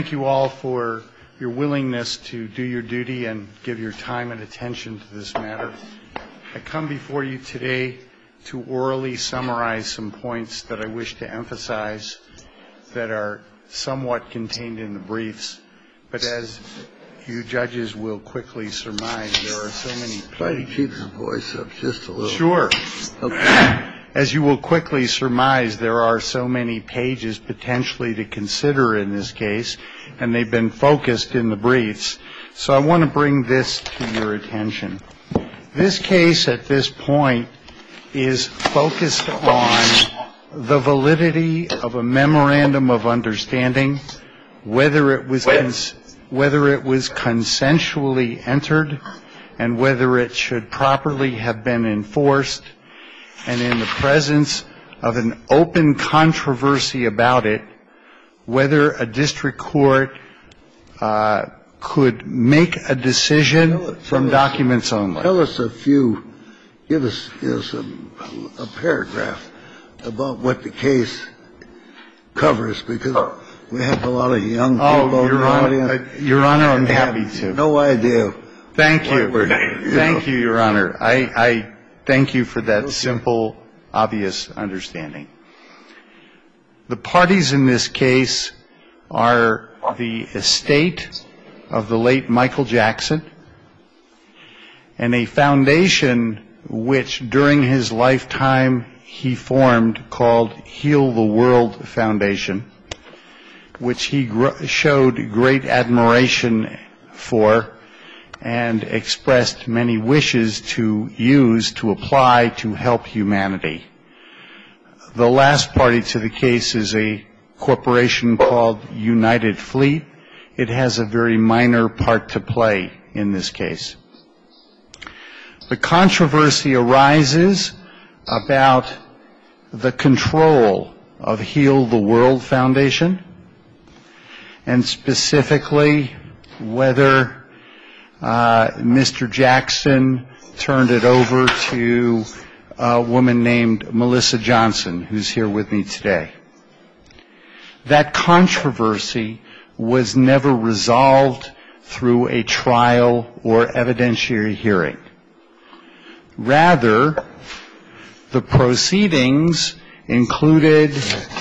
Thank you all for your willingness to do your duty and give your time and attention to this matter. I come before you today to orally summarize some points that I wish to emphasize that are somewhat contained in the briefs, but as you judges will quickly surmise, there are so many pages. Try to keep your voice up just a little. Sure. Okay. As you will quickly surmise, there are so many pages potentially to consider in this case, and they've been focused in the briefs. So I want to bring this to your attention. This case at this point is focused on the validity of a memorandum of understanding, whether it was consensually entered, and whether it should properly have been enforced, and in the presence of an open controversy about it, whether a district court could make a decision from documents only. Tell us give us a paragraph about what the case covers, because we have a lot of young people in the audience. Your Honor, I'm happy to. No idea. Thank you. Thank you, Your Honor. I thank you for that simple, obvious understanding. The parties in this case are the estate of the late Michael Jackson and a foundation which during his lifetime he formed called Heal the World Foundation, which he showed great admiration for and expressed many wishes to use to apply to help humanity. The last party to the case is a corporation called United Fleet. It has a very minor part to play in this case. The controversy arises about the control of Heal the World Foundation, and specifically whether Mr. Jackson turned it over to a woman named Melissa Johnson, who's here with me today. That controversy was never resolved through a trial or evidentiary hearing. Rather, the proceedings included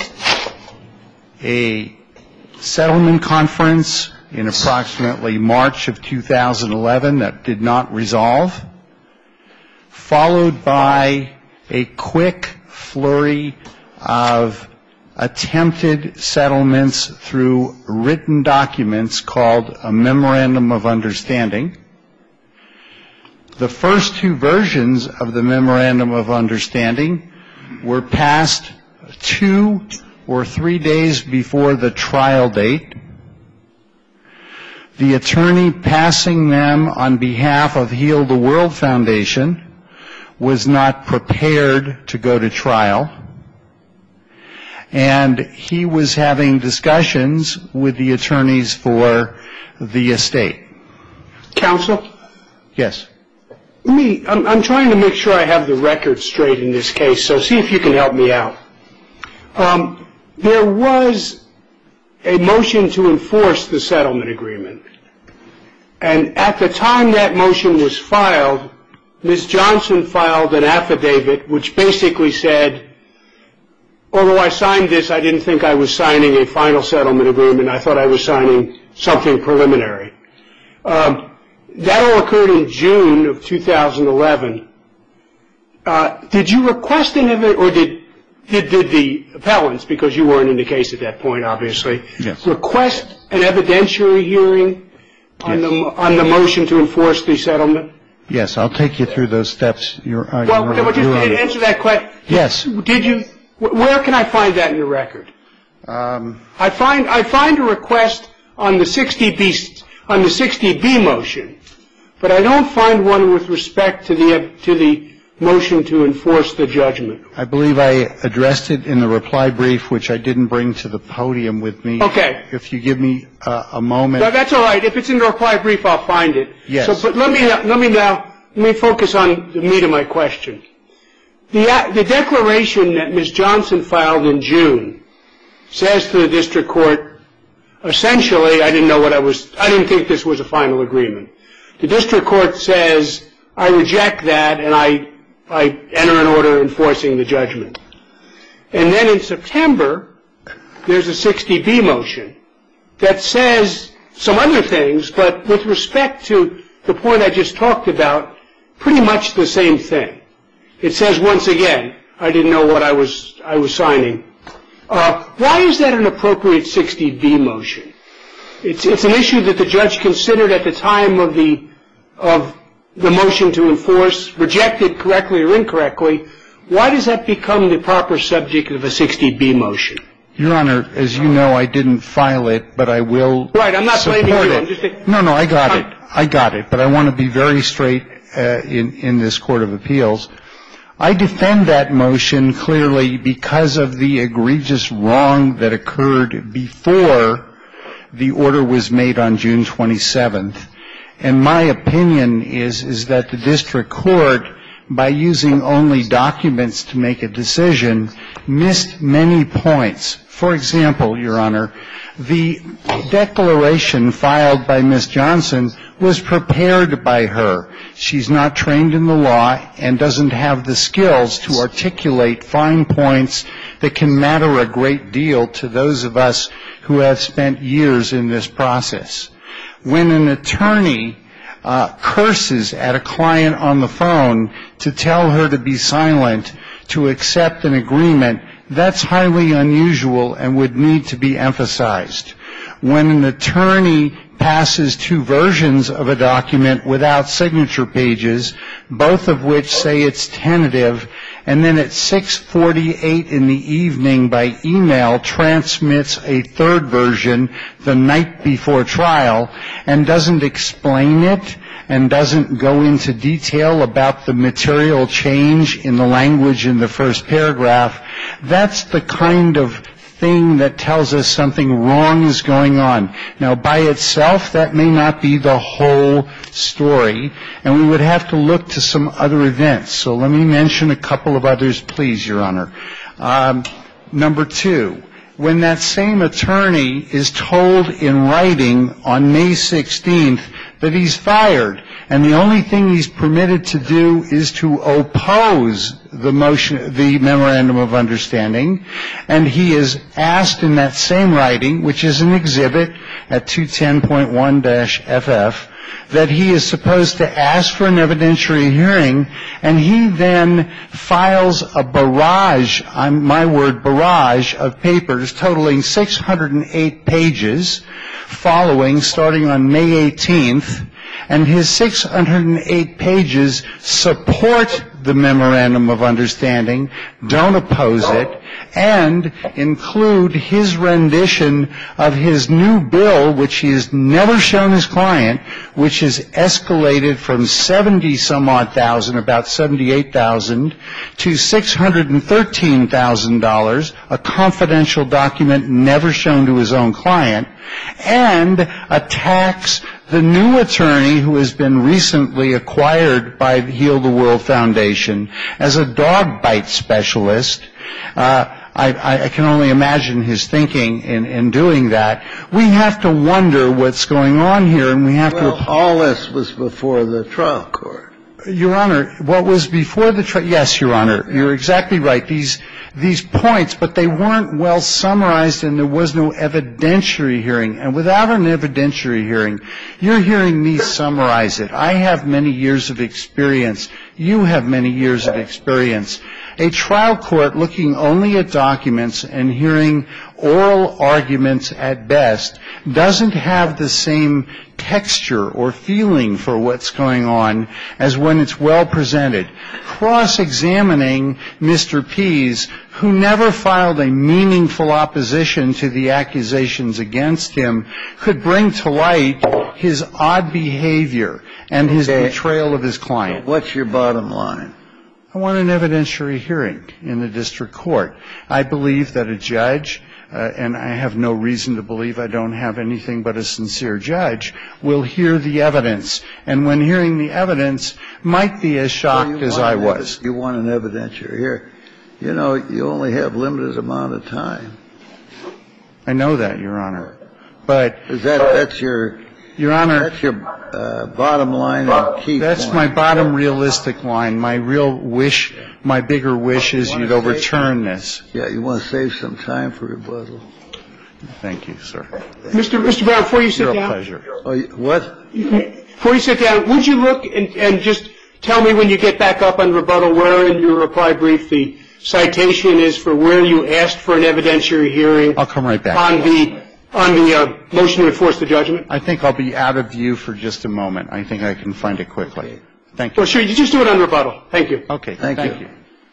a settlement conference in approximately March of 2011 that did not resolve, followed by a quick flurry of attempted settlements through written documents called a Memorandum of Understanding. The first two versions of the Memorandum of Understanding were passed 2 or 3 days before the trial date. The attorney passing them on behalf of Heal the World Foundation was not prepared to go to trial, and he was having discussions with the attorneys for the estate. Counsel? Yes. I'm trying to make sure I have the record straight in this case, so see if you can help me out. There was a motion to enforce the settlement agreement, and at the time that motion was filed, Ms. Johnson filed an affidavit which basically said, although I signed this, I didn't think I was signing a final settlement agreement. I thought I was signing something preliminary. That all occurred in June of 2011. Did you request an evidence, or did the appellants, because you weren't in the case at that point, obviously, yes, request an evidentiary hearing on the motion to enforce the settlement? Yes, I'll take you through those steps. But just answer that question. Yes. Did you? Where can I find that in the record? I find a request on the 60B motion, but I don't find one with respect to the motion to enforce the judgment. I believe I addressed it in the reply brief, which I didn't bring to the podium with me. Okay. If you give me a moment. No, that's all right. If it's in the reply brief, I'll find it. Yes. But let me focus on the meat of my question. The declaration that Ms. Johnson filed in June says to the district court, essentially, I didn't think this was a final agreement. The district court says, I reject that, and I enter an order enforcing the judgment. And then in September, there's a 60B motion that says some other things, but with respect to the point I just talked about, pretty much the same thing. It says, once again, I didn't know what I was signing. Why is that an appropriate 60B motion? It's an issue that the judge considered at the time of the motion to enforce, rejected correctly or incorrectly. Why does that become the proper subject of a 60B motion? Your Honor, as you know, I didn't file it, but I will support it. Right, I'm not blaming you. I'm just saying. No, I got it. I got it. But I want to be very straight in this Court of Appeals. I defend that motion clearly because of the egregious wrong that occurred before the order was made on June 27th. And my opinion is that the district court, by using only documents to make a decision, missed many points. For example, Your Honor, the declaration filed by Ms. Johnson was prepared by her. She's not trained in the law and doesn't have the skills to articulate fine points that can matter a great deal to those of us who have spent years in this process. When an attorney curses at a client on the phone to tell her to be silent, to accept an agreement, that's highly unusual and would need to be emphasized. When an attorney passes two versions of a document without signature pages, both of which say it's tentative, and then at 6:48 in the evening by email transmits a third version the night before trial and doesn't explain it and doesn't go into detail about the material change in the language in the first paragraph, that's the kind of thing that tells us something wrong is going on. Now, by itself, that may not be the whole story, and we would have to look to some other events. So let me mention a couple of others, please, Your Honor. Number two, when that same attorney is told in writing on May 16th that he's fired, and the only thing he's permitted to do is to oppose the motion, the memorandum of understanding, and he is asked in that same writing, which is an exhibit at 210.1-FF, that he is supposed to ask for an evidentiary hearing, and he then files a barrage, my word, barrage of papers totaling 608 pages following, starting on May 18th, and his 608 pages support the memorandum of understanding, don't oppose it, and include his rendition of his new bill, which he has never shown his client, which is escalated from 70-some-odd thousand, about $78,000, to $613,000, a confidential document never shown to his own client, and attacks the new attorney who has been recently acquired by the Heal the World Foundation as a dog bite specialist. I can only imagine his thinking in doing that. We have to wonder what's going on here, and we have to... Well, all this was before the trial court. Your Honor, what was before the trial... Yes, Your Honor, you're exactly right. These points, but they weren't well summarized, and there was no evidentiary hearing. And without an evidentiary hearing, you're hearing me summarize it. I have many years of experience. You have many years of experience. A trial court looking only at documents and hearing oral arguments at best doesn't have the same texture or feeling for what's going on as when it's well presented. Cross-examining Mr. Pease, who never filed a meaningful opposition to the accusations against him, could bring to light his odd behavior and his betrayal of his client. What's your bottom line? I want an evidentiary hearing in the district court. I believe that a judge, and I have no reason to believe I don't have anything but a sincere judge, will hear the evidence. And when hearing the evidence, might be as shocked as I was. You want an evidentiary hearing. You know, you only have limited amount of time. I know that, Your Honor. But that's your Honor, that's your bottom line and key that's point. my bottom realistic line. My real wish, my bigger wish is you'd overturn this. Yeah, you want to save some time for rebuttal. Thank you, sir. Mr. Brown, before you sit down. Your pleasure. Oh, what? Before you sit down, would you look and just tell me when you get back up on rebuttal where in your reply brief the citation is for where you asked for an evidentiary hearing? I'll come right back. On the motion to enforce the judgment? I think I'll be out of view for just a moment. I think I can find it quickly. Thank you. Well, sure. You just do it on rebuttal. Thank you. Okay. Thank you.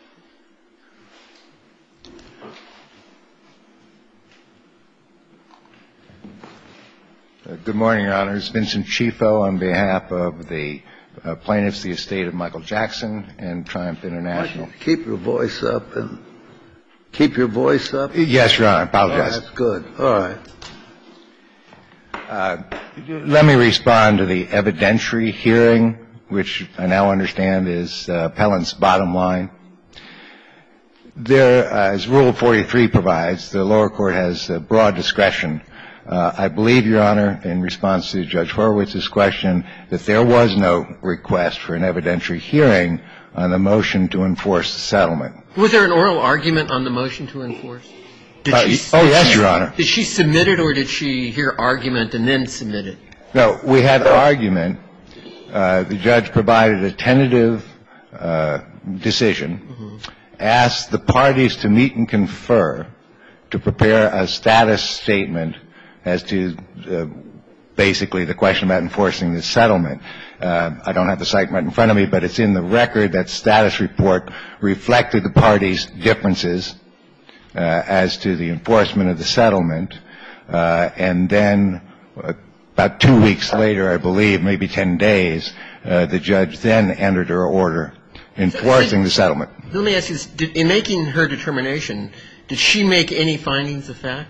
Good morning, Your Honors. Vincent Chifo on behalf of the plaintiffs, the estate of Michael Jackson and Triumph International. Keep your voice up and keep your voice up. Yes, Your Honor. I apologize. Oh, that's good. All right. Let me respond to the evidentiary hearing, which I now understand is appellant's bottom line. There, as Rule 43 provides, the lower court has broad discretion. I believe, Your Honor, in response to Judge Horowitz's question, that there was no request for an evidentiary hearing on the motion to enforce the settlement. Was there an oral argument on the motion to enforce? Yes, Your Honor. Did she submit it or did she hear argument and then submit it? No, we had argument. The judge provided a tentative decision, asked the parties to meet and confer to prepare a status statement as to basically the question about enforcing the settlement. I don't have the site right in front of me, but it's in the record. That status report reflected the parties' differences as to the enforcement of the settlement. And then about 2 weeks later, I believe, maybe 10 days, the judge then entered her order enforcing the settlement. Let me ask you this. In making her determination, did she make any findings of fact?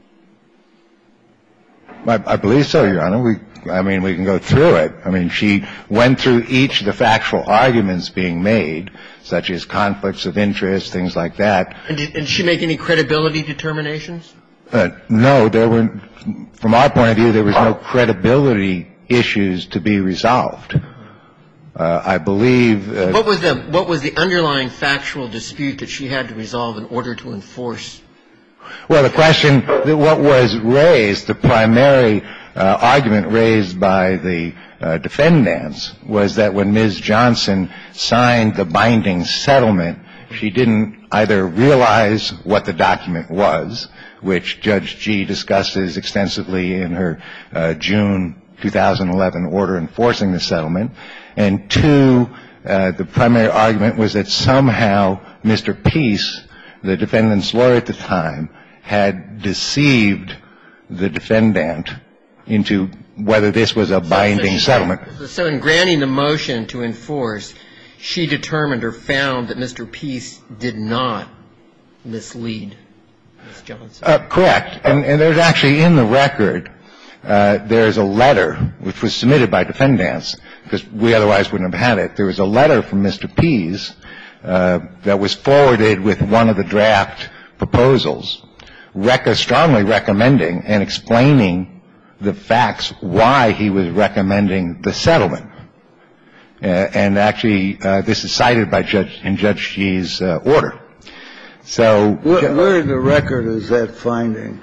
I believe so, Your Honor. We can go through it. I mean, she went through each of the factual arguments being made, such as conflicts of interest, things like that. And did she make any credibility determinations? No, there were, from our point of view, there was no credibility issues to be resolved. I believe. What was the underlying factual dispute that she had to resolve in order to enforce? Well, the question, what was raised, the primary argument raised by the defendants was that when Ms. Johnson signed the binding settlement, she didn't either realize what the document was, which Judge Gee discusses extensively in her June 2011 order enforcing the settlement, and two, the primary argument was that somehow Mr. Peace, the defendant's lawyer at the time, had deceived the defendant into whether this was a binding settlement. So in granting the motion to enforce, she determined or found that Mr. Peace did not mislead Ms. Johnson. Correct. And there's actually in the record, there's a letter which was submitted by defendants, because we otherwise wouldn't have had it. There was a letter from Mr. Peace that was forwarded with one of the draft proposals, strongly recommending and explaining the facts why he was recommending the settlement. And actually, this is cited by Judge Gee's order. So where in the record is that finding?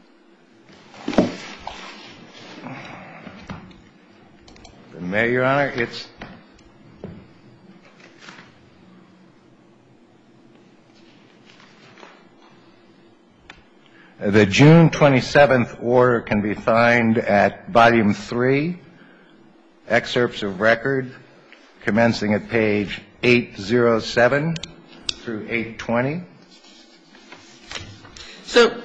May, Your Honor, it's the June 27th order can be found at Volume 3, excerpts of record, commencing at page 807 through 820. So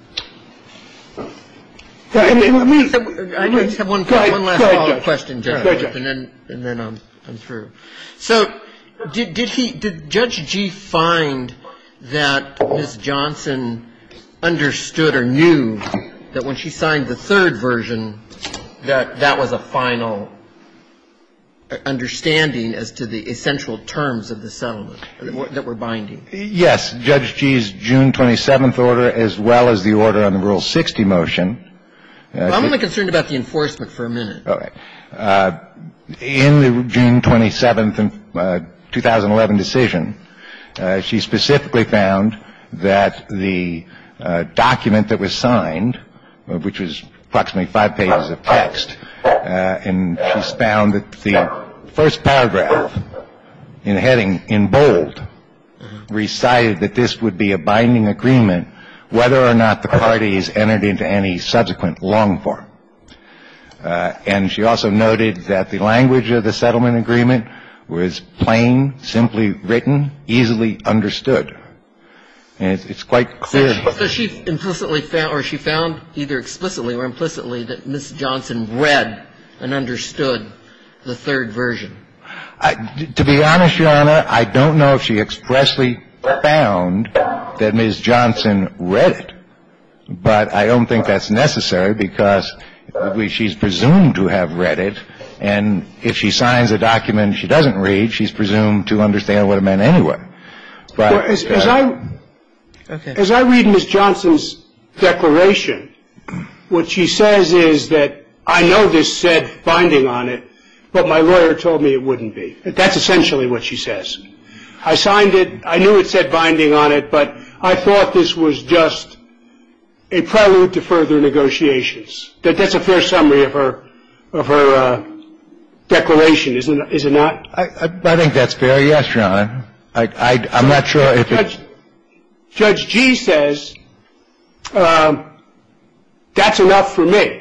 I just have one last follow-up question, Judge, and then I'm through. So did Judge Gee find that Ms. Johnson understood or knew that when she signed the third version that was a final understanding as to the essential terms of the settlement that were binding? Yes. Judge Gee's June 27th order, as well as the order on the Rule 60 motion, Well, I'm only concerned about the enforcement for a minute. All right. In the June 27th, 2011 decision, she specifically found that the document that was signed, which was approximately 5 pages of text, and she found that the first paragraph in the heading in bold recited that this would be a binding agreement whether or not the parties entered into any subsequent long form. And she also noted that the language of the settlement agreement was plain, simply written, easily understood. And it's quite clear. So she implicitly found, or she found either explicitly or implicitly, that Ms. Johnson read and understood the third version. To be honest, Your Honor, I don't know if she expressly found that Ms. Johnson read it. But I don't think that's necessary because she's presumed to have read it. And if she signs a document she doesn't read, she's presumed to understand what it meant anyway. But as I read Ms. Johnson's declaration, what she says is that I know this said binding on it, but my lawyer told me it wouldn't be. That's essentially what she says. I signed it. I knew it said binding on it, but I thought this was just a prelude to further negotiations. That's a fair summary of her declaration, is it not? I think that's fair, yes, Your Honor. I'm not sure if it's... Judge G says, that's enough for me.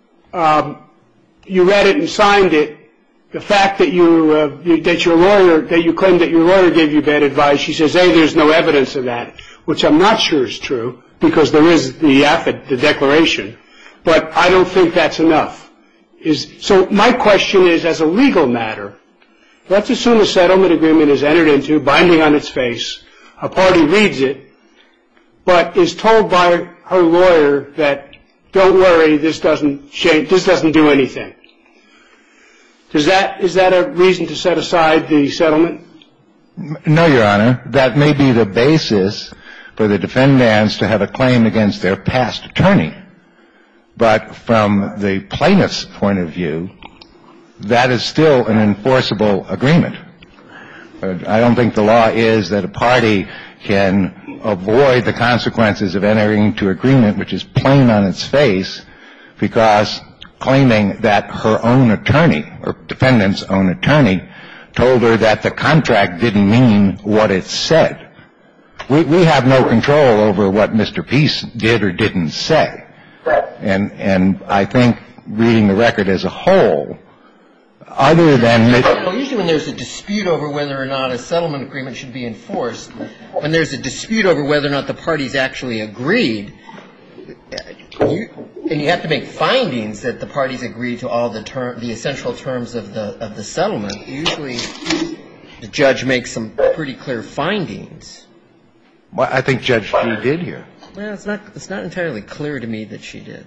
You read it and signed it. The fact that you claim that your lawyer gave you bad advice, she says, A, there's no evidence of that, which I'm not sure is true because there is the declaration. But I don't think that's enough. So my question is, as a legal matter, let's assume a settlement agreement is entered into, binding on its face. A party reads it, but is told by her lawyer that, don't worry, this doesn't do anything. Is that a reason to set aside the settlement? No, Your Honor. That may be the basis for the defendants to have a claim against their past attorney. But from the plaintiff's point of view, that is still an enforceable agreement. I don't think the law is that a party can avoid the consequences of entering into agreement, which is plain on its face, because claiming that her own attorney, or defendant's own attorney, told her that the contract didn't mean what it said. We have no control over what Mr. Peace did or didn't say. And I think reading the record as a whole, other than... Usually when there's a dispute over whether or not a settlement agreement should be enforced, when there's a dispute over whether or not the parties actually agreed, and you have to make findings that the parties agreed to all the essential terms of the settlement, usually the judge makes some pretty clear findings. Well, I think Judge G did here. Well, it's not entirely clear to me that she did.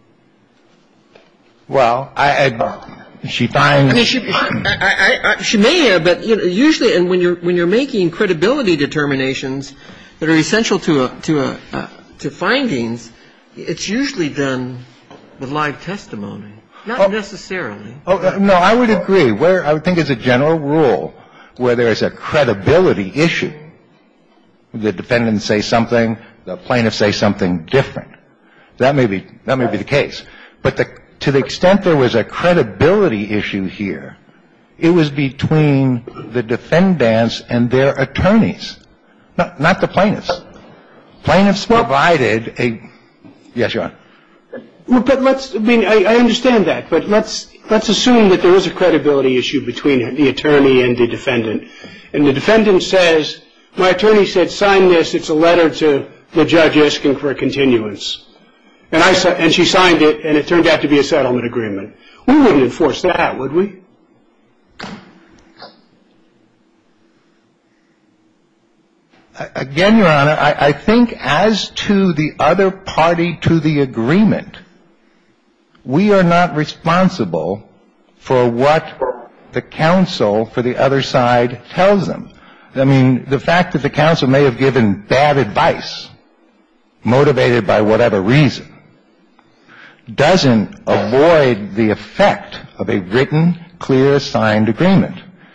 Well, she finds... I mean, she may have, but usually, and when you're making credibility determinations that are essential to findings, it's usually done with live testimony, not necessarily. No, I would agree. Where I would think as a general rule, where there is a credibility issue, the defendants say something, the plaintiffs say something different. That may be the case. But to the extent there was a credibility issue here, it was between the defendants and their attorneys, not the plaintiffs. Plaintiffs provided a... Yes, Your Honor. Well, but I understand that, but let's assume that there is a credibility issue between the attorney and the defendant. And the defendant says, my attorney said, sign this, it's a letter to the judge asking for a continuance. And she signed it, and it turned out to be a settlement agreement. We wouldn't enforce that, would we? Again, Your Honor, I think as to the other party to the agreement, we are not responsible for what the counsel for the other side tells them. I mean, the fact that the counsel may have given bad advice, motivated by whatever reason, doesn't avoid the effect of a written, clear, signed agreement.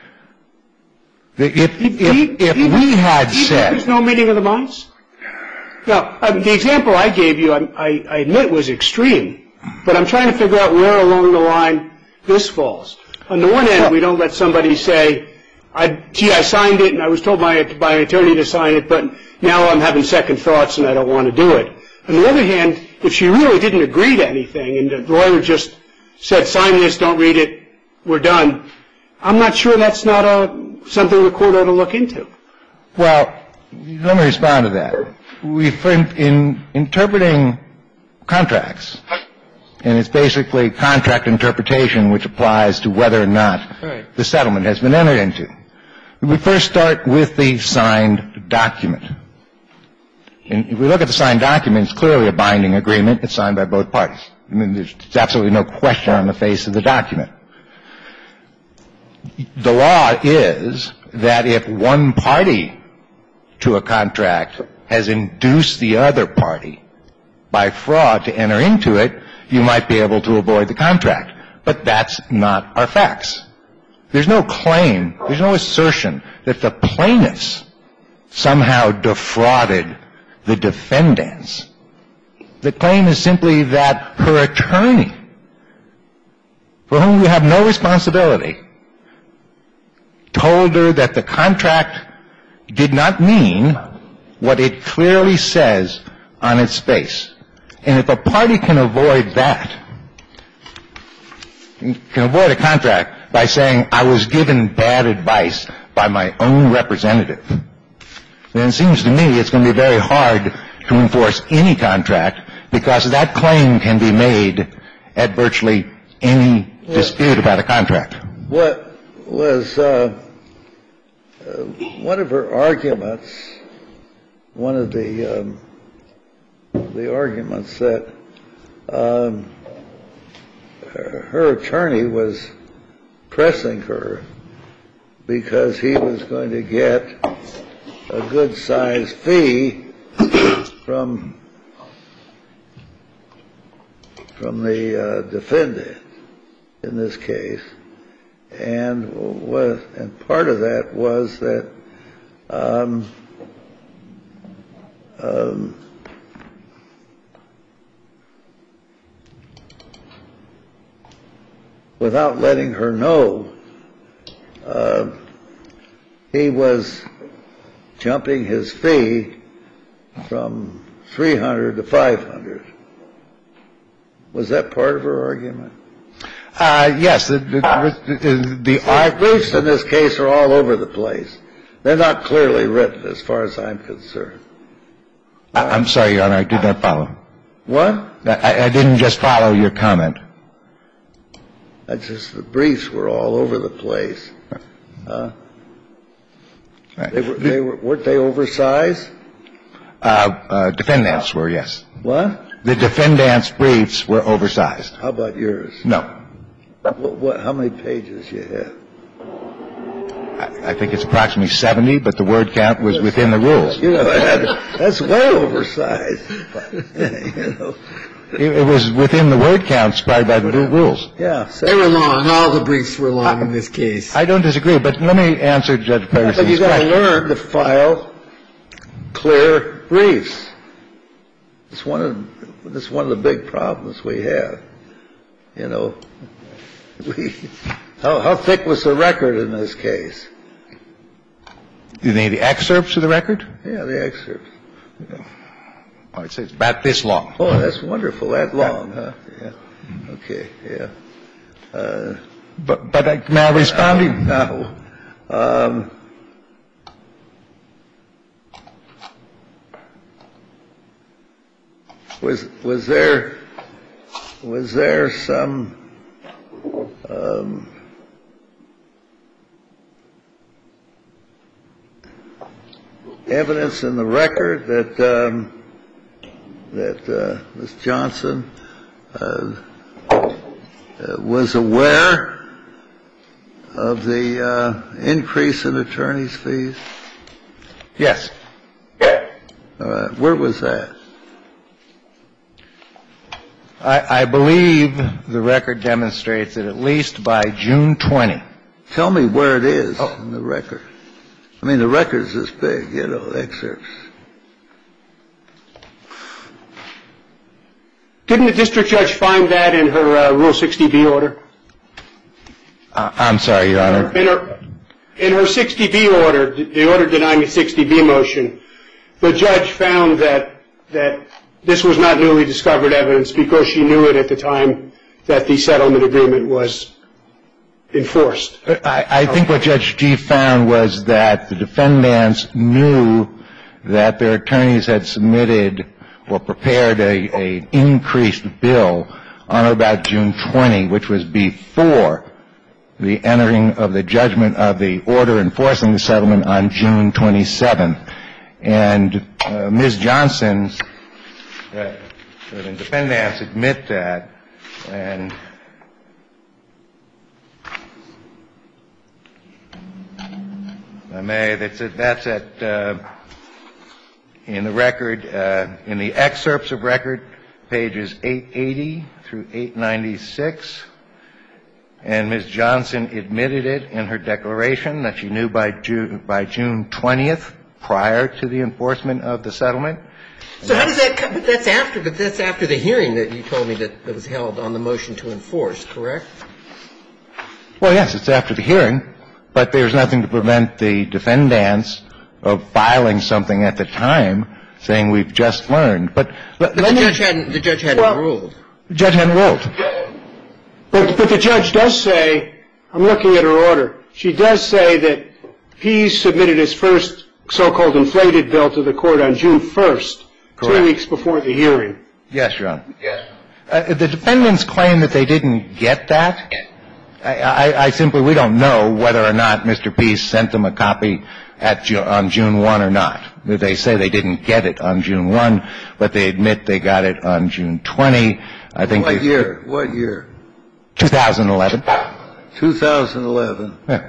If we had said... There's no meeting of the minds? Now, the example I gave you, I admit, was extreme, but I'm trying to figure out where along the line this falls. On the one hand, we don't let somebody say, gee, I signed it, and I was told by an attorney to sign it, but now I'm having second thoughts and I don't want to do it. On the other hand, if she really didn't agree to anything and the lawyer just said, sign this, don't read it, we're done, I'm not sure that's not something the court ought to look into. Well, let me respond to that. In interpreting contracts, and it's basically contract interpretation which applies to whether or not the settlement has been entered into. We first start with the signed document. And if we look at the signed document, it's clearly a binding agreement. It's signed by both parties. I mean, there's absolutely no question on the face of the document. The law is that if one party to a contract has induced the other party by fraud to enter into it, you might be able to avoid the contract. But that's not our facts. There's no claim, there's no assertion that the plaintiffs somehow defrauded the defendants. The claim is simply that her attorney, for whom we have no responsibility, told her that the contract did not mean what it clearly says on its face. And if a party can avoid that, can avoid a contract by saying, I was given bad advice by my own representative, then it seems to me it's going to be very hard to enforce any contract because that claim can be made at virtually any dispute about a contract. What was one of her arguments, one of the arguments that her attorney was pressing her because he was going to get a good-sized fee from the defendant in this case, and part of that was that without letting her know, he was jumping his fee from $300 to $500. Was that part of her argument? Yes. The briefs in this case are all over the place. They're not clearly written as far as I'm concerned. I'm sorry, Your Honor, I did not follow. What? I didn't just follow your comment. The briefs were all over the place. Weren't they oversized? Defendants were, yes. What? The defendants' briefs were oversized. How about yours? No. How many pages you have? I think it's approximately 70, but the word count was within the rules. You know, that's way oversized. You know. It was within the word count supplied by the rules. Yeah. They were long. All the briefs were long in this case. I don't disagree, but let me answer Judge Ferguson's question. But you've got to learn to file clear briefs. It's one of the big problems we have. You know, how thick was the record in this case? You need the excerpts of the record? Yeah, the excerpts. I'd say it's about this long. Oh, that's wonderful. That long, huh? Yeah. Okay. Yeah. But may I respond to you? No. Was there some evidence in the record that Ms. Johnson was aware of the increase in attorney's fees? Yes. All right. Where was that? I believe the record demonstrates that at least by June 20. Tell me where it is in the record. I mean, the record's this big, you know, excerpts. Didn't the district judge find that in her Rule 60B order? I'm sorry, Your Honor. In her 60B order, the order denying the 60B motion, the judge found that this was not newly discovered evidence because she knew it at the time that the settlement agreement was enforced. I think what Judge G found was that the defendants knew that their attorneys had submitted or prepared an increased bill on or about June 20, which was before the entering of the judgment of the order enforcing the settlement on June 27. And Ms. Johnson's the defendants admit that, and that's in the record, in the excerpts of record, pages 880 through 896. And Ms. Johnson admitted it in her declaration that she knew by June 20th, prior to the enforcement of the settlement. So how does that come? But that's after the hearing that you told me that was held on the motion to enforce, correct? Well, yes, it's after the hearing, but there's nothing to prevent the defendants of filing something at the time saying we've just learned. But the judge hadn't ruled. The judge hadn't ruled. But the judge does say, I'm looking at her order, she does say that Pease submitted his first so-called inflated bill to the court on June 1st, Correct. 2 weeks before the hearing. Yes, Your Honor. Yes. The defendants claim that they didn't get that. I simply, we don't know whether or not Mr. Pease sent them a copy on June 1 or not. They say they didn't get it on June 1, but they admit they got it on June 20. I think What year? 2011. 2011. Yeah.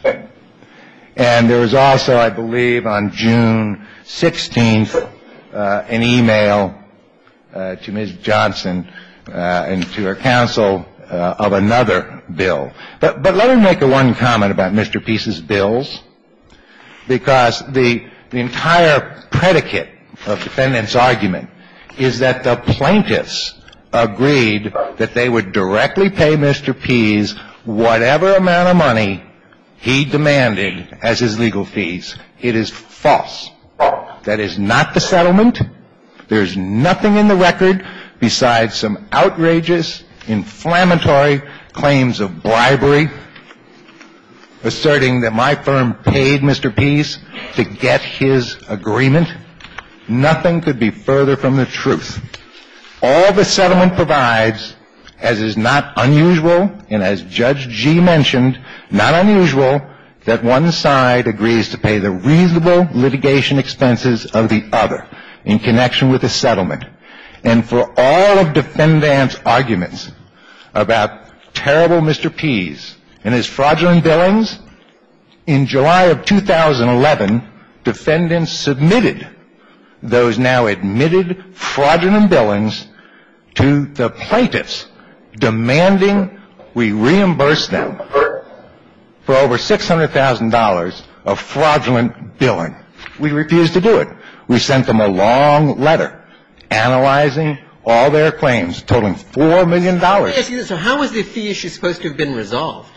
And there was also, I believe, on June 16th, an email to Ms. Johnson and to her counsel of another bill. But let me make one comment about Mr. Pease's bills, because the entire predicate of defendant's argument is that the plaintiffs agreed that they would directly pay Mr. Pease whatever amount of money he demanded as his legal fees. It is false. That is not the settlement. There's nothing in the record besides some outrageous, inflammatory claims of bribery, asserting that my firm paid Mr. Pease to get his agreement. Nothing could be further from the truth. All the settlement provides, as is not unusual, and as Judge G mentioned, not unusual, that one side agrees to pay the reasonable litigation expenses of the other in connection with the settlement. And for all of defendant's arguments about terrible Mr. Pease and his fraudulent billings, in July of 2011, defendants submitted those now admitted fraudulent billings to the plaintiffs, demanding we reimburse them for over $600,000 of fraudulent billing. We refused to do it. We sent them a long letter analyzing all their claims, totaling $4 million. Let me ask you this. So how was the fee issue supposed to have been resolved?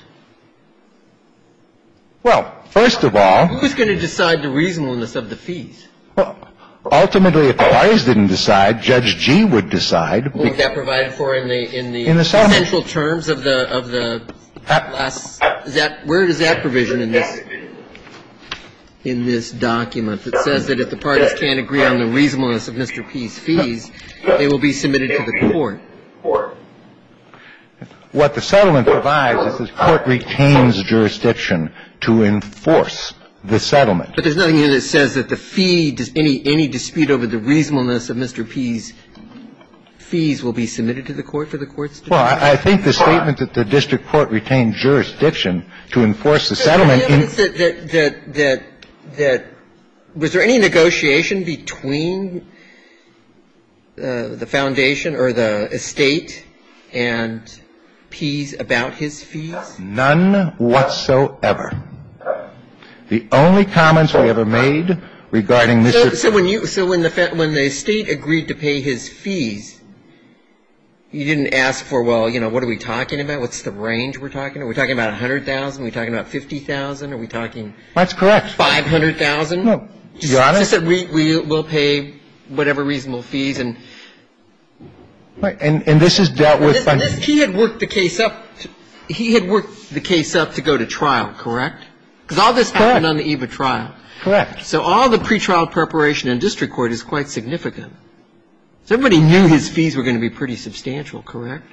Well, first of all, who was going to decide the reasonableness of the fees? Well, ultimately, if the parties didn't decide, Judge G would decide. Was that provided for in the essential terms of the last? Where is that provision in this document that says that if the parties can't agree on the reasonableness of Mr. Pease's fees, they will be submitted to the court? What the settlement provides is the court retains jurisdiction to enforce the settlement. But there's nothing in it that says that the fee, any dispute over the reasonableness of Mr. Pease's fees will be submitted to the court for the court's decision? Well, I think the statement that the district court retained jurisdiction to enforce the settlement that was there any negotiation between the foundation or the estate and Pease about his fees? None whatsoever. The only comments we ever made regarding Mr. So when the estate agreed to pay his fees, you didn't ask for, well, what are we talking about? What's the range we're talking about? Are we talking about $100,000? Are we talking about $50,000? Are we talking? That's correct. $500,000? No, Your Honor. Just that we will pay whatever reasonable fees and. Right, and this is dealt with by. He had worked the case up. He had worked the case up to go to trial, correct? Because all this happened on the eve of trial. Correct. So all the pretrial preparation in district court is quite significant. So everybody knew his fees were going to be pretty substantial, correct?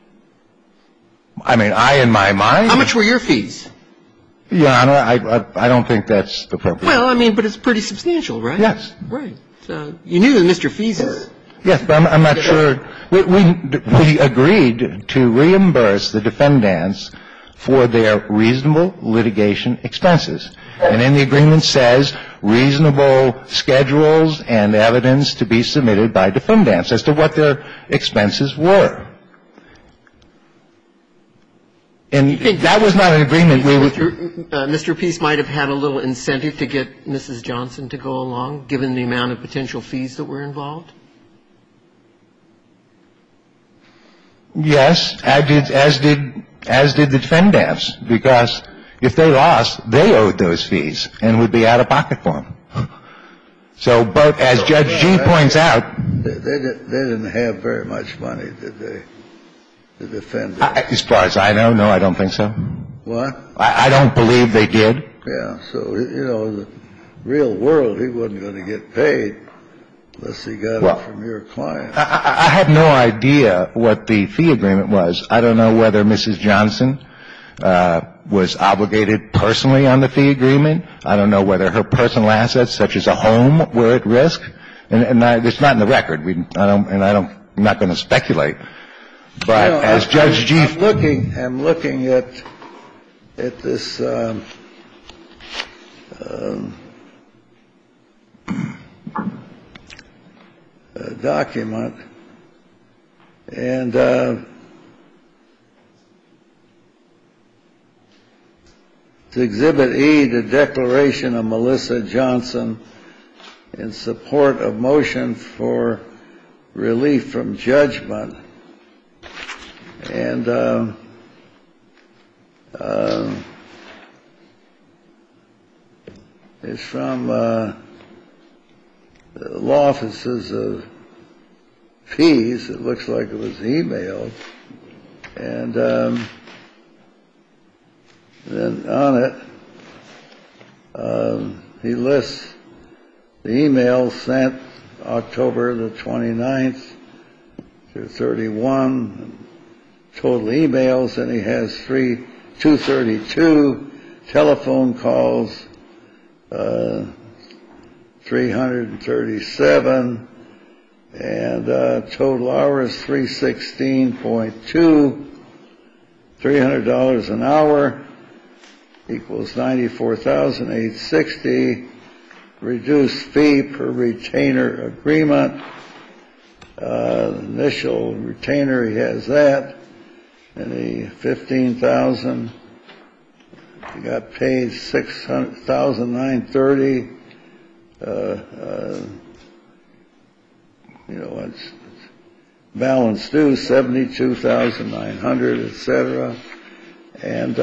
I mean, in my mind. How much were your fees? Your Honor, I don't think that's appropriate. Well, I mean, but it's pretty substantial, right? Yes. Right. So you knew that Mr. Fees is. Yes, but I'm not sure. We agreed to reimburse the defendants for their reasonable litigation expenses. And in the agreement says reasonable schedules and evidence to be submitted by defendants as to what their expenses were. And that was not an agreement we would. Mr. Pease might have had a little incentive to get Mrs. Johnson to go along, given the amount of potential fees that were involved? Yes, as did the defendants, because if they lost, they owed those fees and would be out of pocket for them. So, but as Judge G points out, they didn't have very much money, did they? The defendants. As far as I know, no, I don't think so. What? I don't believe they did. Yeah, so in the real world, he wasn't going to get paid unless he got it from your client. I have no idea what the fee agreement was. I don't know whether Mrs. Johnson was obligated personally on the fee agreement. I don't know whether her personal assets, such as a home, were at risk. And it's not in the record. I'm not going to speculate. But as Judge G. I'm looking at this document, and it's Exhibit E, the declaration of Melissa Johnson in support of motion for relief from judgment. And it's from the law offices of Pease. It looks like it was emailed. And then on it, he lists the email sent October the 29th to 31, total emails, and he has 232 telephone calls, 337, and total hours 316.2, $300 an hour equals $94,860. Reduced fee per retainer agreement. Initial retainer, he has that. And the $15,000, he got paid $600,930. It's balance due $72,900, etc. And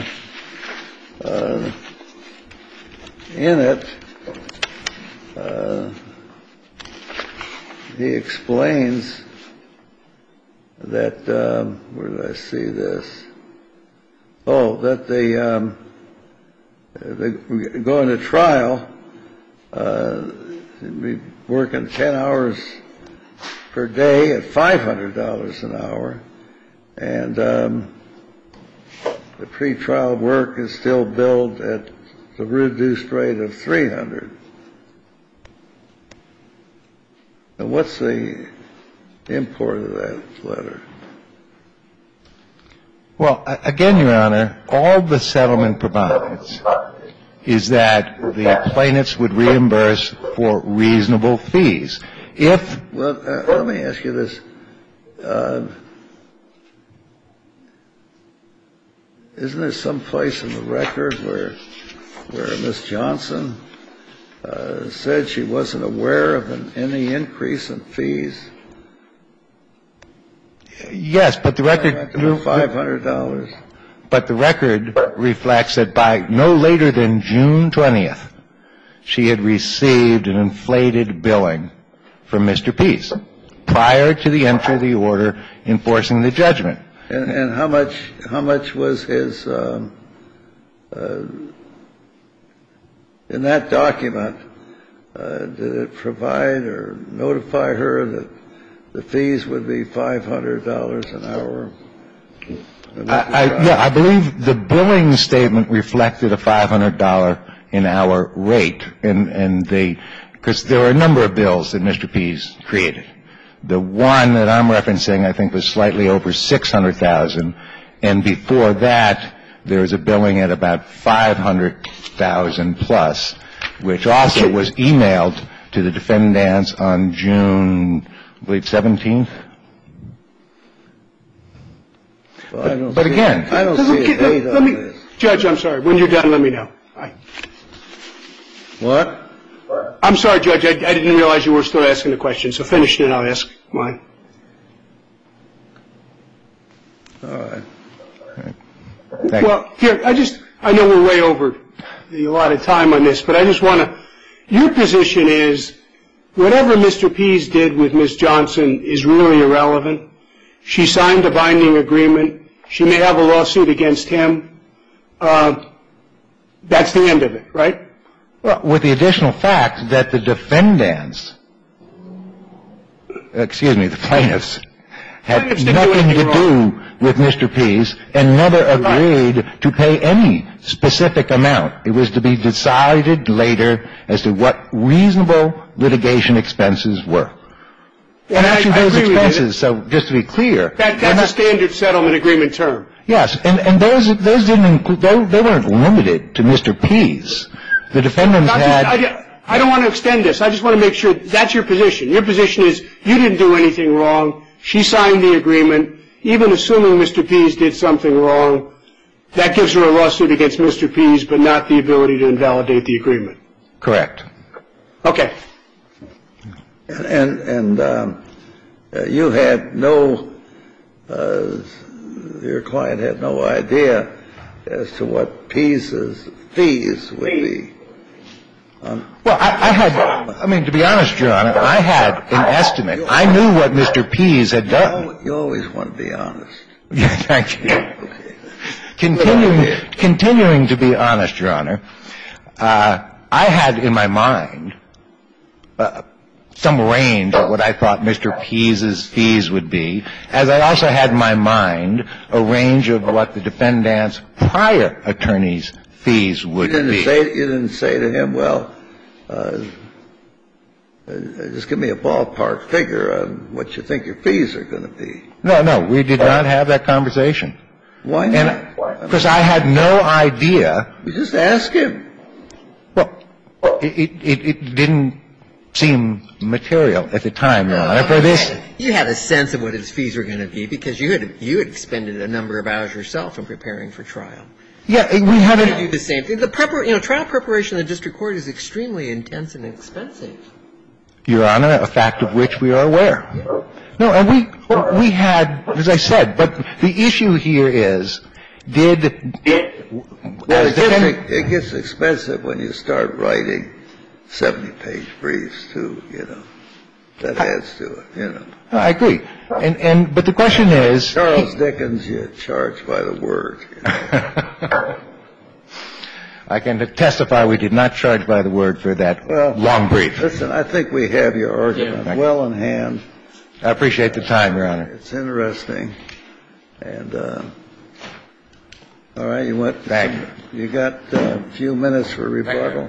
in it, he explains that, where did I see this? Oh, that they go into trial, be working 10 hours per day at $500 an hour, and the pretrial work is still billed at the reduced rate of $300. And what's the import of that letter? Well, again, Your Honor, all the settlement provides is that the plaintiffs would reimburse for reasonable fees. If — Well, let me ask you this. Isn't there some place in the record where Ms. Johnson said she wasn't aware of any increase in fees? Yes, but the record — $500. But the record reflects that by no later than June 20th, she had received an inflated billing from Mr. Pease prior to the entry of the order enforcing the judgment. And how much was his in that document? Did it provide or notify her that the fees would be $500 an hour? I believe the billing statement reflected a $500 an hour rate, because there were a number of bills that Mr. Pease created. The one that I'm referencing, I think, was slightly over $600,000, and before that, there was a billing at about $500,000 plus, which also was emailed to the defendants on June, I believe, 17th. Well, but again, I don't see a date on this. Judge, I'm sorry. When you're done, let me know. What? I'm sorry, Judge. I didn't realize you were still asking the question. So finish it and I'll ask mine. All right. Well, here, I know we're way over the allotted time on this, but I just want to, your position is whatever Mr. Pease did with Ms. Johnson is really irrelevant. She signed a binding agreement. She may have a lawsuit against him. That's the end of it, right? Well, with the additional fact that the defendants, the plaintiffs, had nothing to do with Mr. Pease and never agreed to pay any specific amount. It was to be decided later as to what reasonable litigation expenses were. And actually, those expenses, so just to be clear. That's a standard settlement agreement term. Yes, and those didn't include, they weren't limited to Mr. Pease. The defendants had. I don't want to extend this. I just want to make sure that's your position. Your position is you didn't do anything wrong. She signed the agreement. Even assuming Mr. Pease did something wrong, that gives her a lawsuit against Mr. Pease, but not the ability to invalidate the agreement. Correct. Okay. And you had no, your client had no idea as to what Pease's fees would be. Well, I mean, to be honest, Your Honor, I had an estimate. I knew what Mr. Pease had done. You always want to be honest. Thank you. Okay. Continuing to be honest, Your Honor, I had in my mind some range of what I thought Mr. Pease's fees would be, as I also had in my mind a range of what the defendant's prior attorney's fees would be. You didn't say to him, well, just give me a ballpark figure on what you think your fees are going to be. No, we did not have that conversation. Why not? Because I had no idea. You just ask him. Well, it didn't seem material at the time, Your Honor, for this. You had a sense of what his fees were going to be because you had expended a number of hours yourself in preparing for trial. Yeah, we had to do the same thing. The trial preparation in the district court is extremely intense and expensive. Your Honor, a fact of which we are aware. Yeah. No, and we had, as I said, but the issue here is, it gets expensive when you start writing 70-page briefs, too, you know. That adds to it, you know. I agree. But the question is. Charles Dickens, you charge by the word. You know. I can testify we did not charge by the word for that long brief. Listen, I think we have your argument well in hand. I appreciate the time, Your Honor. It's interesting. And, all right, Thank you. You got a few minutes for rebuttal.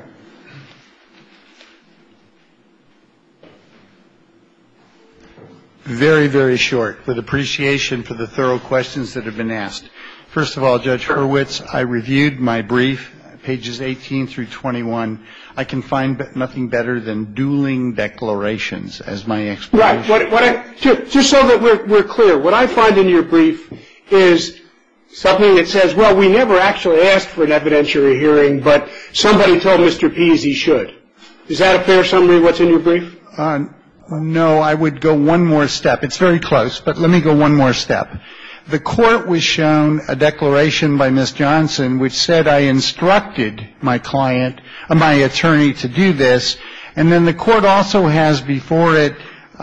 Very, very short, with appreciation for the thorough questions that have been asked. First of all, Judge Hurwitz, I reviewed my brief, pages 18 through 21, I can find nothing better than dueling declarations as my explanation. Right. Just so that we're clear, what I find in your brief is something that says, well, we never actually asked for an evidentiary hearing, but somebody told Mr. Pease he should. Is that a fair summary of what's in your brief? No, I would go one more step. It's very close, but let me go one more step. The court was shown a declaration by Ms. Johnson which said I instructed my client, my attorney, to do this, and then the court also has before it,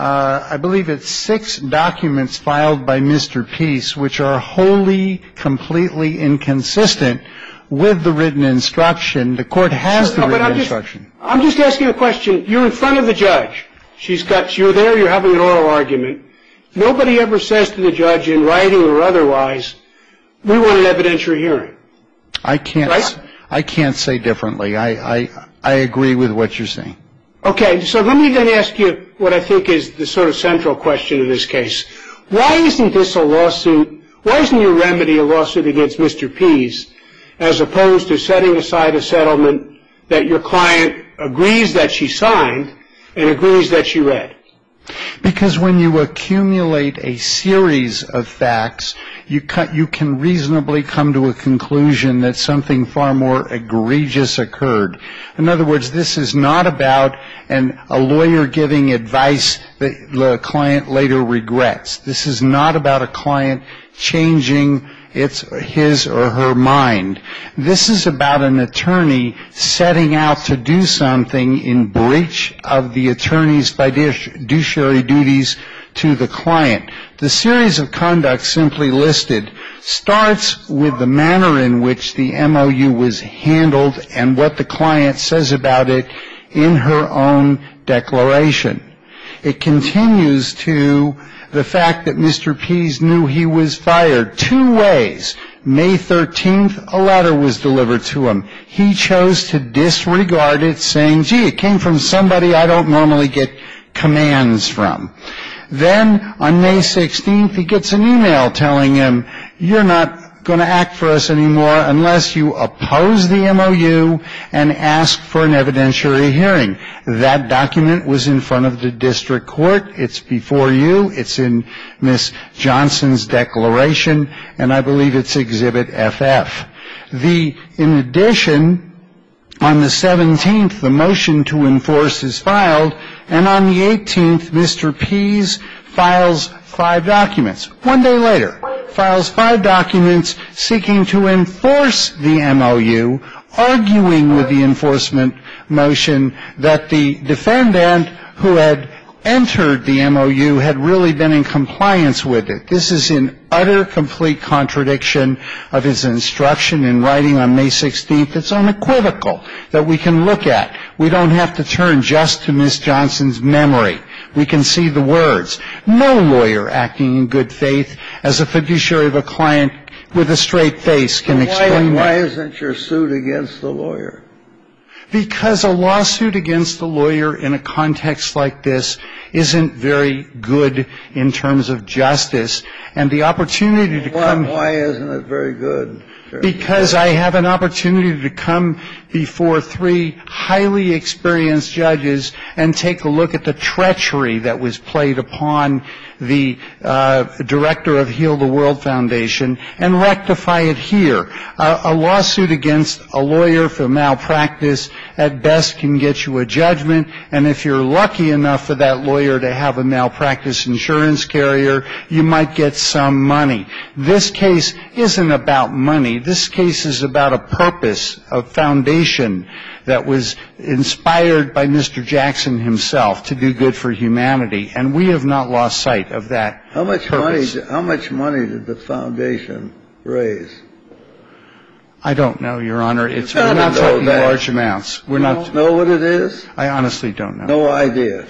I believe it's 6 documents filed by Mr. Pease which are wholly, completely inconsistent with the written instruction. The court has the written instruction. I'm just asking a question. You're in front of the judge. You're there, you're having an oral argument. Nobody ever says to the judge in writing or otherwise, we want an evidentiary hearing. I can't say differently. I agree with what you're saying. Okay, so let me then ask you what I think is the sort of central question in this case. Why isn't this a lawsuit? Why isn't your remedy a lawsuit against Mr. Pease as opposed to setting aside a settlement that your client agrees that she signed and agrees that she read? Because when you accumulate a series of facts, you can reasonably come to a conclusion that something far more egregious occurred. In other words, this is not about a lawyer giving advice that the client later regrets. This is not about a client changing his or her mind. This is about an attorney setting out to do something in breach of the attorney's fiduciary duties to the client. The series of conduct simply listed starts with the manner in which the MOU was handled and what the client says about it in her own declaration. It continues to the fact that Mr. Pease knew he was fired 2 ways. May 13th, a letter was delivered to him. He chose to disregard it, saying, gee, it came from somebody I don't normally get commands from. Then, on May 16th, he gets an email telling him, you're not going to act for us anymore unless you oppose the MOU and ask for an evidentiary hearing. That document was in front of the district court. It's before you. It's in Ms. Johnson's declaration, and I believe it's Exhibit FF. In addition, on the 17th, the motion to enforce is filed, and on the 18th, Mr. Pease files 5 documents. 1 day later, files 5 documents seeking to enforce the MOU, arguing with the enforcement motion that the defendant who had entered the MOU had really been in compliance with it. This is in utter, complete contradiction of his instruction in writing on May 16th. It's unequivocal that we can look at. We don't have to turn just to Ms. Johnson's memory. We can see the words. No lawyer acting in good faith as a fiduciary of a client with a straight face can explain that. Why isn't your suit against the lawyer? Because a lawsuit against the lawyer in a context like this isn't very good in terms of justice, and the opportunity to come... Why isn't it very good? Because I have an opportunity to come before 3 highly experienced judges and take a look at the treachery that was played upon the director of Heal the World Foundation and rectify it here. A lawsuit against a lawyer for malpractice at best can get you a judgment, and if you're lucky enough for that lawyer to have a malpractice insurance carrier, you might get some money. This case isn't about money. This case is about a purpose, a foundation that was inspired by Mr. Jackson himself to do good for humanity, and we have not lost sight of that purpose. How much money did the foundation raise? I don't know, Your Honor. We're not talking large amounts. You don't know what it is? I honestly don't know. No idea.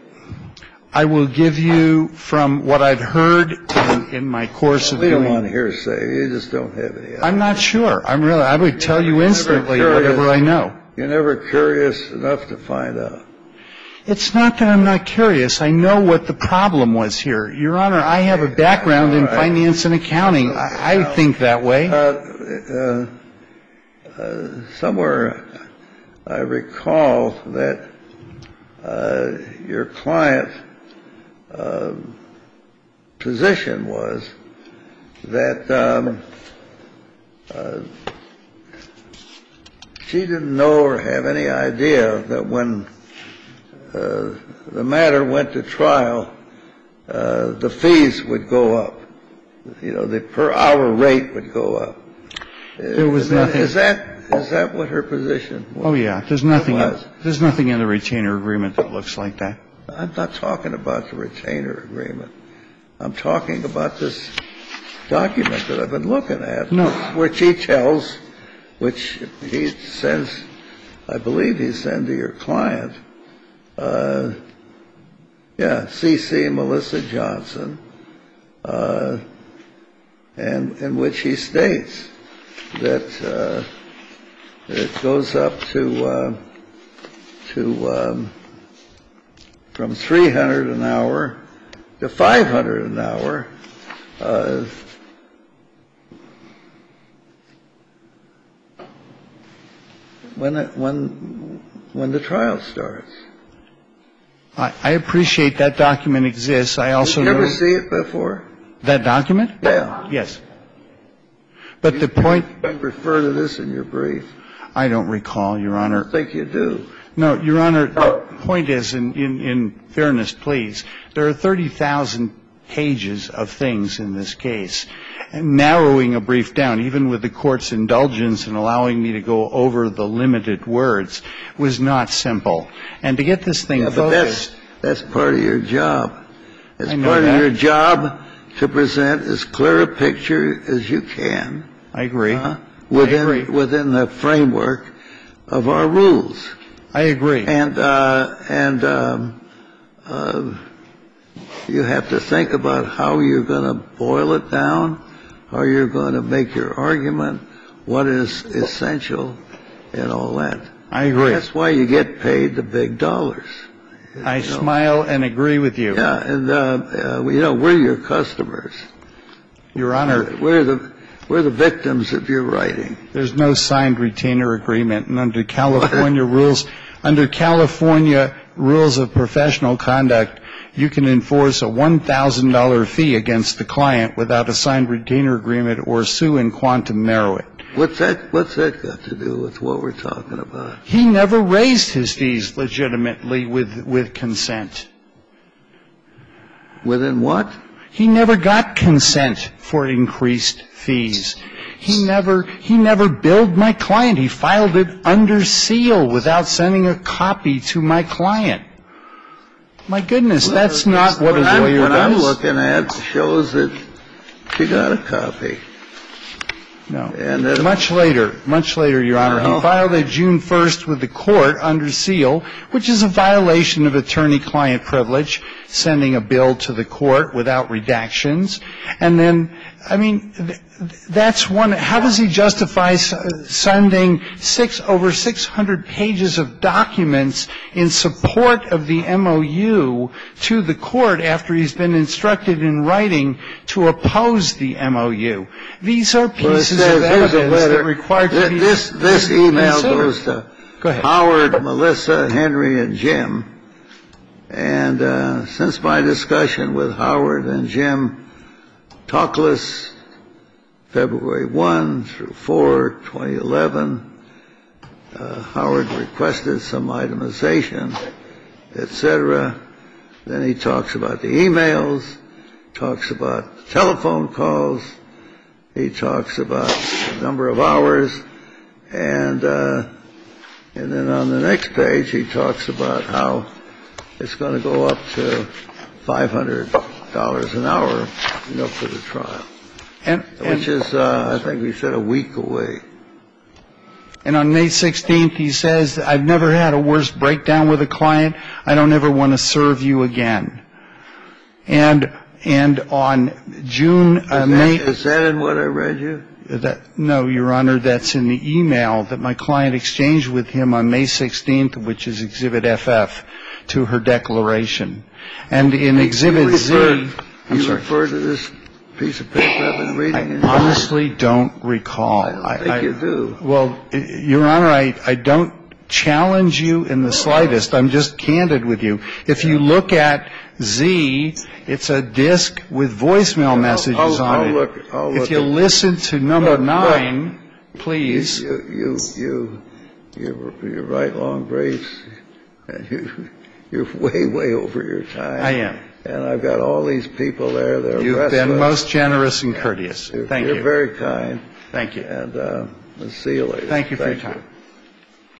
I will give you from what I've heard in my course of doing... We don't want to hearsay. You just don't have any idea. I'm not sure. I would tell you instantly whatever I know. You're never curious enough to find out. It's not that I'm not curious. I know what the problem was here. Your Honor, I have a background in finance and accounting. I think that way. somewhere I recall that your client position was that she didn't know or have any idea that when the matter went to trial, the fees would go up. You know, the per hour rate would go up. There was nothing. Is that what her position was? Oh, yeah. There's nothing in the retainer agreement that looks like that. I'm not talking about the retainer agreement. I'm talking about this document that I've been looking at. No. Which he tells, which he sends, I believe he sends to your client. C.C. Melissa Johnson, and in which he states that it goes up to from $300 an hour to $500 an hour. When the trial starts. I appreciate that document exists. I also know. Did you ever see it before? That document? Yeah. Yes. But the point. You refer to this in your brief. I don't recall, Your Honor. I don't think you do. No, Your Honor, the point is, in fairness, please, there are 30,000 pages of things in this case. And narrowing a brief down, even with the Court's indulgence in allowing me to go over the limited words, was not simple. And to get this thing focused. But that's part of your job. It's part of your job to present as clear a picture as you can. I agree. Within the framework of our rules. I agree. And you have to think about how you're going to boil it down, how you're going to make your argument, what is essential, and all that. I agree. That's why you get paid the big dollars. I smile and agree with you. Yeah, and we're your customers. Your Honor, we're the victims of your writing. There's no signed retainer agreement, and under California rules of professional conduct, you can enforce a $1,000 fee against the client without a signed retainer agreement or sue in quantum merit. What's that got to do with what we're talking about? He never raised his fees legitimately with consent. Within what? He never got consent for increased fees. He never billed my client. He filed it under seal without sending a copy to my client. My goodness, that's not what a lawyer does. What I'm looking at shows that she got a copy. No. And much later, Your Honor. He filed it June 1st with the court under seal, which is a violation of attorney-client privilege, sending a bill to the court without redactions. And then, I mean, that's one. How does he justify sending over 600 pages of documents in support of the MOU to the court after he's been instructed in writing to oppose the MOU? These are pieces of evidence that require to be considered. This email goes to Howard, Melissa, Henry, and Jim. And since my discussion with Howard and Jim, Talkless, February 1 through 4, 2011, Howard requested some itemization, etc. Then he talks about the emails, talks about telephone calls, he talks about the number of hours, and then on the next page he talks about how it's going to go up to $500 an hour, for the trial. Which is, I think we said, a week away. And on May 16th, he says, I've never had a worse breakdown with a client. I don't ever want to serve you again. And on June, May. Is that in what I read you? No, Your Honor, that's in the email that my client exchanged with him on May 16th, which is Exhibit FF, to her declaration. And in Exhibit Z. You refer to this piece of paper I've been reading? I honestly don't recall. I don't think you do. Well, Your Honor, I don't challenge you in the slightest. I'm just candid with you. If you look at Z, it's a disc with voicemail messages on it. I'll look if you listen to number 9, please. You write long briefs, and you're way over your time. I am. And I've got all these people there. You've been most generous and courteous. Thank you. You're very kind. Thank you. And we'll see you later. Thank you for your time.